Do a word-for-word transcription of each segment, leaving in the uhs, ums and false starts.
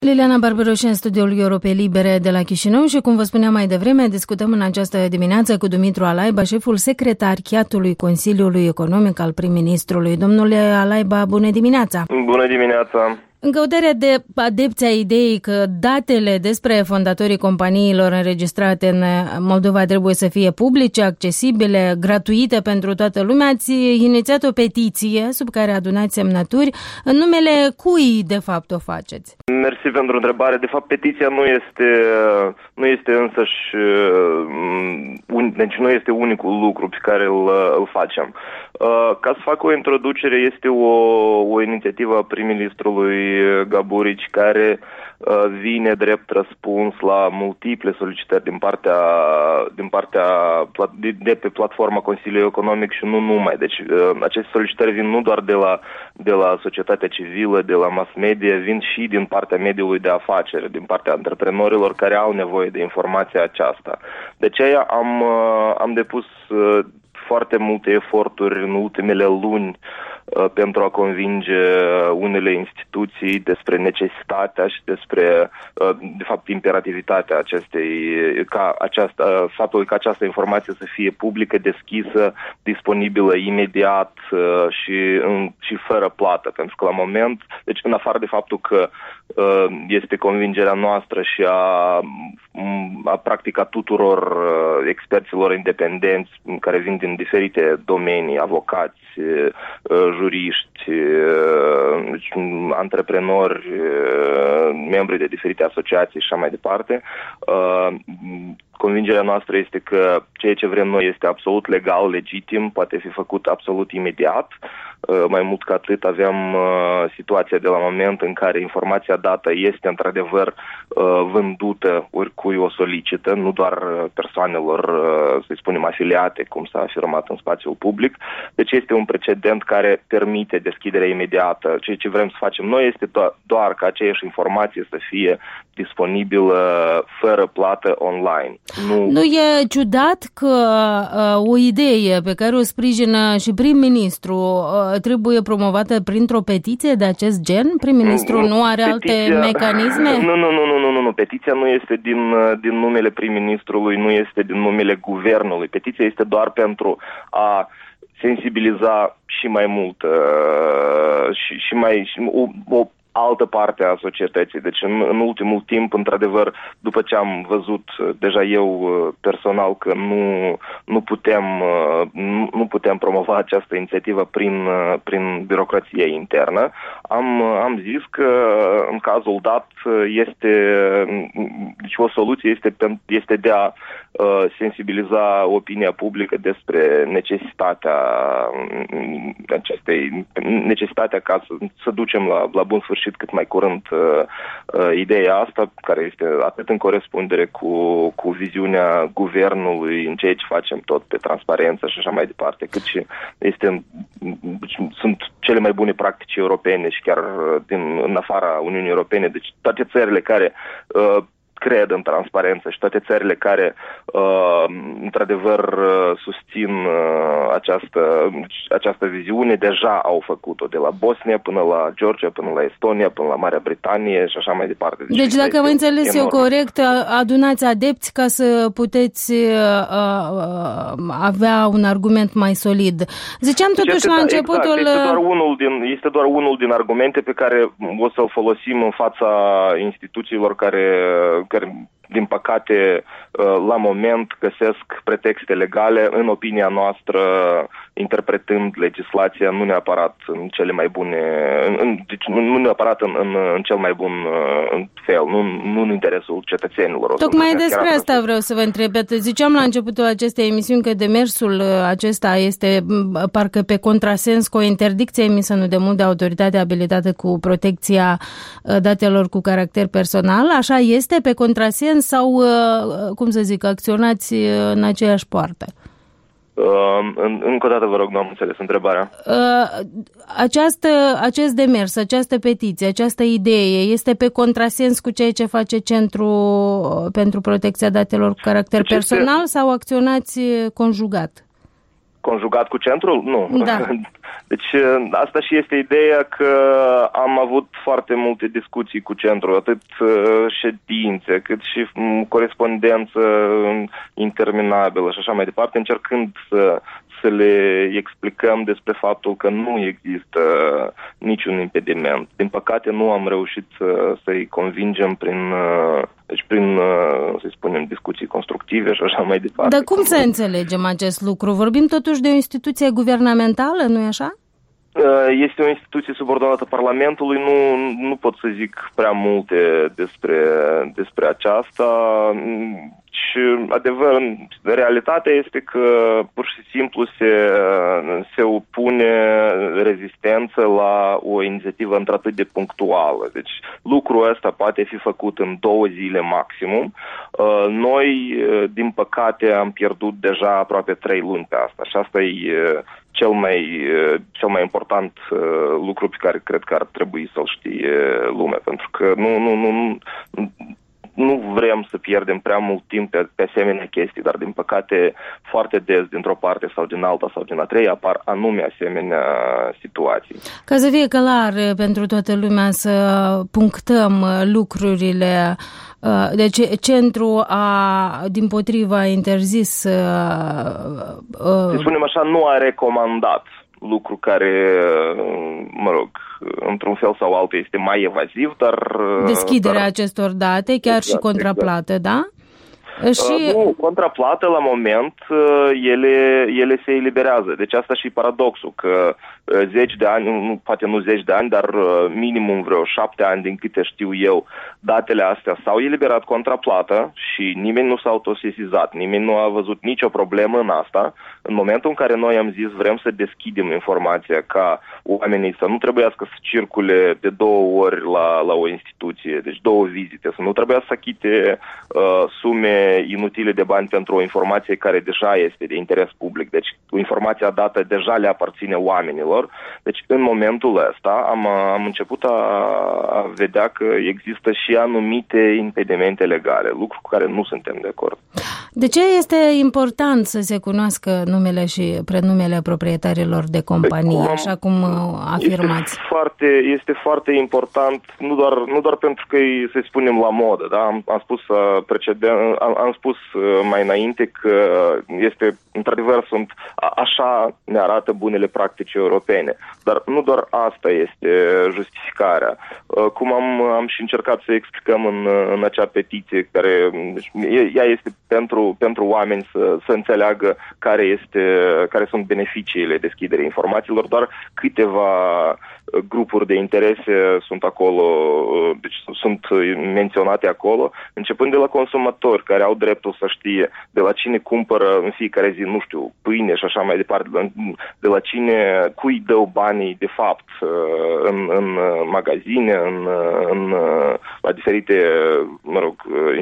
Liliana Barbaroș în studioul Europei Libere de la Chișinău și, cum vă spuneam mai devreme, discutăm în această dimineață cu Dumitru Alaiba, șeful secretariatului Consiliului Economic al prim-ministrului. Domnule Alaiba, bună dimineața! Bună dimineața! În căutarea de adepți ai ideii că datele despre fondatorii companiilor înregistrate în Moldova trebuie să fie publice, accesibile, gratuite pentru toată lumea, ați inițiat o petiție sub care adunați semnături. În numele cui, de fapt, o faceți? Mersi pentru întrebare. De fapt, petiția nu este, nu este însăși, deci nu este unicul lucru pe care îl, îl facem. Ca să fac o introducere, este o, o inițiativă a prim-ministrului Gaburici care vine drept răspuns la multiple solicitări din partea, din partea de pe platforma Consiliului Economic și nu numai. Deci aceste solicitări vin nu doar de la, de la societatea civilă, de la mass media, vin și din partea mediului de afaceri, din partea antreprenorilor care au nevoie de informația aceasta. De aceea am, am depus foarte multe eforturi în ultimele luni pentru a convinge unele instituții despre necesitatea și despre, de fapt, imperativitatea acestei, ca aceasta, faptul că această informație să fie publică, deschisă, disponibilă imediat și, și fără plată. Pentru că la moment, deci în afară de faptul că este convingerea noastră și a, a practica tuturor experților independenți care vin din diferite domenii, avocați, juriști, antreprenori, membri de diferite asociații și așa mai departe. Convingerea noastră este că ceea ce vrem noi este absolut legal, legitim, poate fi făcut absolut imediat. Mai mult ca atât, avem situația de la moment în care informația dată este într-adevăr vândută oricui o solicită, nu doar persoanelor, să spunem, afiliate, cum s-a afirmat în spațiul public. Deci este un precedent care permite deschiderea imediată. Ceea ce vrem să facem noi este do- doar ca aceeași informație să fie disponibilă fără plată online. Nu, nu e ciudat că uh, o idee pe care o sprijină și prim-ministru uh, trebuie promovată printr-o petiție de acest gen? Prim-ministru nu, nu are petiția, alte mecanisme? Nu, nu, nu, nu, nu, nu, nu. Petiția nu este din, din numele prim-ministrului, nu este din numele guvernului. Petiția este doar pentru a sensibiliza și mai mult uh, și, și mai și o, o altă parte a societății. Deci în, în ultimul timp, într-adevăr, după ce am văzut deja eu personal că nu, nu, putem, nu, nu putem promova această inițiativă prin, prin birocrație internă, am, am zis că în cazul dat este, deci o soluție este, este de a sensibiliza opinia publică despre necesitatea acestei, necesitatea ca să, să ducem la, la bun sfârșit cât mai curând uh, uh, ideea asta, care este atât în corespundere cu, cu viziunea guvernului în ceea ce facem tot pe transparență și așa mai departe, cât și este, sunt cele mai bune practici europene și chiar din, în afara Uniunii Europene, deci toate țările care uh, cred în transparență și toate țările care uh, într-adevăr susțin uh, această, această viziune deja au făcut-o, de la Bosnia până la Georgia, până la Estonia, până la Marea Britanie și așa mai departe. Deci, deci dacă am înțeles eu corect, adunați adepți ca să puteți uh, uh, avea un argument mai solid. Ziceam totuși este, la începutul... Exact, este, doar unul din, este doar unul din argumente pe care o să-l folosim în fața instituțiilor care care, din păcate, la moment găsesc pretexte legale, în opinia noastră, interpretând legislația nu neapărat în cele mai bune, în, deci nu neapărat în, în, în cel mai bun în fel, nu, nu în interesul cetățenilor. Tocmai despre asta vreau să vă întreb. Ziceam la începutul acestei emisiuni că demersul acesta este parcă pe contrasens cu o interdicție emisă nu de mult de autoritatea abilitată cu protecția datelor cu caracter personal. Așa este pe contrasens sau, cum să zic, acționați în aceeași poartă? Uh, încă o dată vă rog, nu am înțeles întrebarea. Uh, această, acest demers, această petiție, această idee este pe contrasens cu ceea ce face Centrul pentru Protecția Datelor cu Caracter deci personal este... sau acționați conjugat? Conjugat cu centrul? Nu. Da. Deci asta și este ideea că am avut foarte multe discuții cu centrul, atât ședințe, cât și corespondență interminabilă și așa mai departe, încercând să, să le explicăm despre faptul că nu există niciun impediment. Din păcate nu am reușit să, să-i convingem prin, deci prin, să spunem, discuții constructive și așa mai departe. Dar cum să înțelegem acest lucru? Vorbim totuși de o instituție guvernamentală, nu-i așa? Este o instituție subordonată Parlamentului, nu, nu pot să zic prea multe despre, despre aceasta. Și adevăr, realitatea este că pur și simplu se, se opune rezistență la o inițiativă într-atât de punctuală. Deci lucrul ăsta poate fi făcut în două zile maximum. Noi, din păcate, am pierdut deja aproape trei luni pe asta și asta e cel mai, cel mai important lucru pe care cred că ar trebui să-l știe lumea, pentru că nu, nu, nu, nu vrem să pierdem prea mult timp pe, pe asemenea chestii, dar din păcate foarte des dintr-o parte sau din alta sau din a treia apar anume asemenea situații. Ca să fie clar pentru toată lumea, să punctăm lucrurile. Deci centrul a, dimpotrivă, a interzis... Să spunem așa, nu a recomandat, lucru care, mă rog, într-un fel sau altul este mai evaziv, dar... Deschiderea dar, acestor date, chiar exact, și contraplată, exact. Da? Și... Uh, nu, contraplată la moment ele, ele se eliberează. Deci asta și paradoxul, că zeci de ani, nu, poate nu zeci de ani, dar minimum vreo șapte ani din câte știu eu, datele astea s-au eliberat contraplată și nimeni nu s-a autosesizat, nimeni nu a văzut nicio problemă în asta. În momentul în care noi am zis vrem să deschidem informația ca oamenii să nu trebuiască să circule de două ori la, la o instituție, deci două vizite, să nu trebuiască să achite uh, sume inutile de bani pentru o informație care deja este de interes public, deci informația dată deja le aparține oamenilor. Deci în momentul ăsta am, am început a, a vedea că există și anumite impedimente legale, lucru cu care nu suntem de acord. De ce este important să se cunoască numele și prenumele proprietarilor de companii, cum, așa cum afirmați? Este foarte, este foarte important, nu doar, nu doar pentru că îi, să spunem, la modă, da? Am, am spus precedent, am, am spus mai înainte că este, într-adevăr, sunt, așa ne arată bunele practici europene, dar nu doar asta este justificarea. Cum am, am și încercat să explicăm în, în acea petiție, care ea este pentru, pentru oameni să, să înțeleagă care, este, care sunt beneficiile deschiderii informațiilor, doar câteva grupuri de interese sunt acolo, deci sunt menționate acolo, începând de la consumatori care au dreptul să știe de la cine cumpără în fiecare zi, nu știu, pâine și așa mai departe, de la cine, cui dă banii de fapt în, în magazine, în, în, la diferite, mă rog,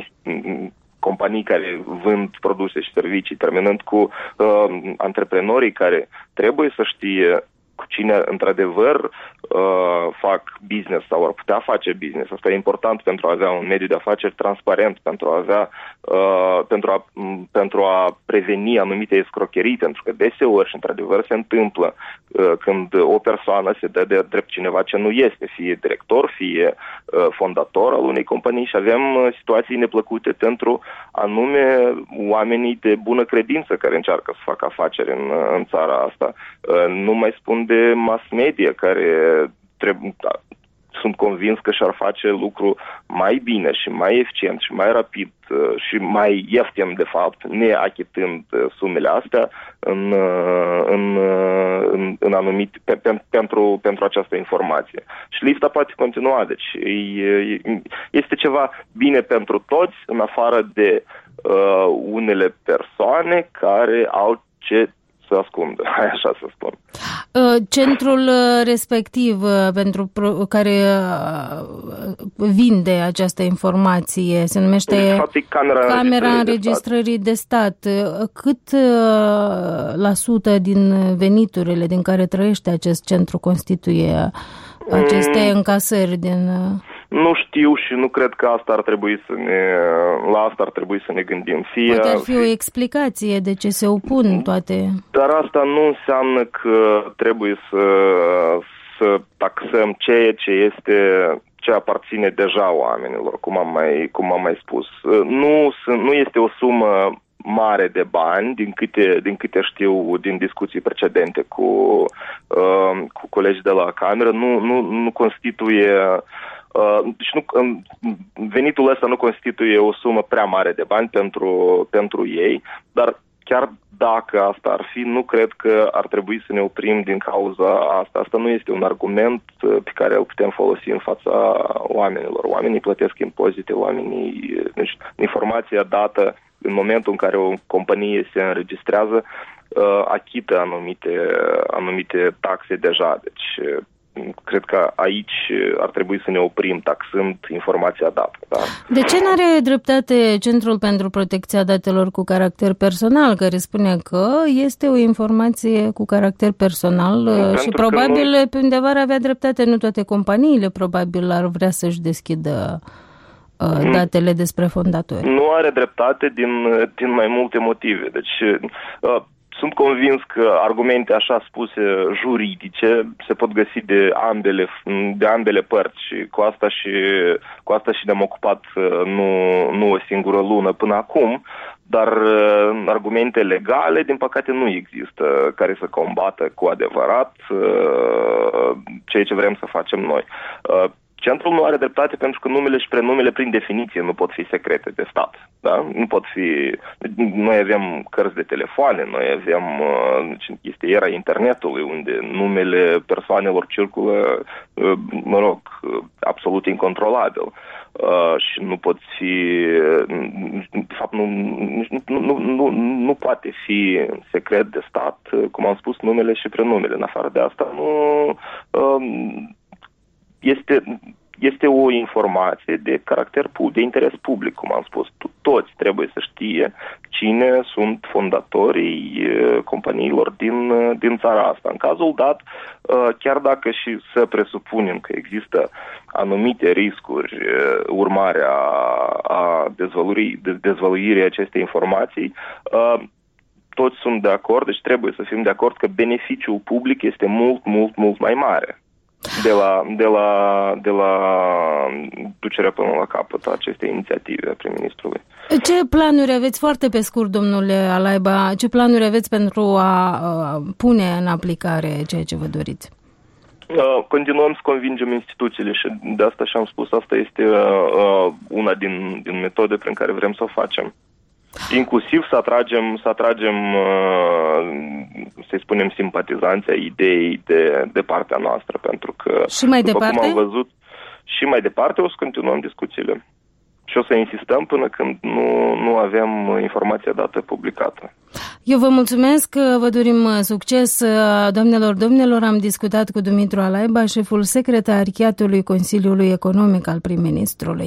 companii care vând produse și servicii, terminând cu uh, antreprenorii care trebuie să știe cu cine într-adevăr uh, fac business sau ar putea face business. Asta e important pentru a avea un mediu de afaceri transparent, pentru a avea uh, pentru, a, pentru a preveni anumite escrocherii, pentru că deseori și într-adevăr se întâmplă uh, când o persoană se dă de drept cineva ce nu este, fie director, fie uh, fondator al unei companii și avem uh, situații neplăcute pentru anume oamenii de bună credință care încearcă să facă afaceri în, în țara asta. Uh, nu mai spun de mass media care trebuie, da, sunt convins că și-ar face lucru mai bine și mai eficient și mai rapid uh, și mai ieftin, de fapt, neachitând uh, sumele astea în, uh, în, uh, în, în anumit, pe, pe, pentru, pentru această informație. Și lista poate continua, deci e, este ceva bine pentru toți, în afară de uh, unele persoane care au ce să ascundă, așa să spun. Centrul respectiv pentru care vinde această informație se numește Camera, Camera Înregistrării de Stat. Cât la sută din veniturile din care trăiește acest centru constituie aceste încasări din... Nu știu și nu cred că asta ar trebui să ne, la asta ar trebui să ne gândim. Fie, Poate ar fi o explicație de ce se opun toate. Dar asta nu înseamnă că trebuie să, să taxăm ceea ce este, ce aparține deja oamenilor, cum am mai, cum am mai spus. Nu, nu este o sumă mare de bani, din câte, din câte știu din discuții precedente cu, uh, cu colegi de la cameră, nu, nu, nu constituie, uh, deci nu, venitul ăsta nu constituie o sumă prea mare de bani pentru, pentru ei, dar chiar dacă asta ar fi, nu cred că ar trebui să ne oprim din cauza asta. Asta nu este un argument pe care îl putem folosi în fața oamenilor. Oamenii plătesc impozite, oamenii, deci informația dată în momentul în care o companie se înregistrează, uh, achită anumite, anumite taxe deja. Deci, uh, cred că aici ar trebui să ne oprim taxând informația dată. Da? De ce nu are dreptate Centrul pentru Protecția Datelor cu caracter personal, care spune că este o informație cu caracter personal pentru și probabil nu... pe undeva ar avea dreptate, nu toate companiile probabil ar vrea să-și deschidă datele despre fondatori? Nu are dreptate din, din mai multe motive. Deci uh, sunt convins că argumente așa spuse juridice se pot găsi de ambele, de ambele părți și cu asta și, cu asta și ne-am ocupat uh, nu, nu o singură lună până acum, dar uh, argumente legale, din păcate, nu există care să combată cu adevărat uh, ceea ce vrem să facem noi. Uh, Centrul nu are dreptate pentru că numele și prenumele, prin definiție, nu pot fi secrete de stat. Da? Nu pot fi... Noi avem cărți de telefoane, noi avem... Este era internetului, unde numele persoanelor circulă, mă rog, absolut incontrolabil. Uh, și nu pot fi... De fapt, nu, nu, nu, nu, nu poate fi secret de stat, cum am spus, numele și prenumele. În afară de asta, nu... Uh, Este, este o informație de caracter public, de interes public, cum am spus. Toți trebuie să știe cine sunt fondatorii companiilor din, din țara asta. În cazul dat, chiar dacă și să presupunem că există anumite riscuri urmare a, a dezvăluirii, dezvăluirii acestei informații, toți sunt de acord, deci trebuie să fim de acord că beneficiul public este mult, mult, mult mai mare de la, de la, de la ducerea până la capăt a acestei inițiative a prim-ministrului. Ce planuri aveți, foarte pe scurt, domnule Alaiba, ce planuri aveți pentru a uh, pune în aplicare ceea ce vă doriți? Uh, continuăm să convingem instituțiile și de asta și-am spus, asta este uh, una din, din metode prin care vrem să o facem. Inclusiv să atragem, să atragem să-i spunem, simpatizanții ai ideii de, de partea noastră, pentru că, și mai după departe? cum am văzut, și mai departe o să continuăm discuțiile. Și o să insistăm până când nu, nu avem informația dată publicată. Eu vă mulțumesc, vă dorim succes. Doamnelor, domnilor, am discutat cu Dumitru Alaiba, șeful secretariatului Consiliului Economic al prim-ministrului.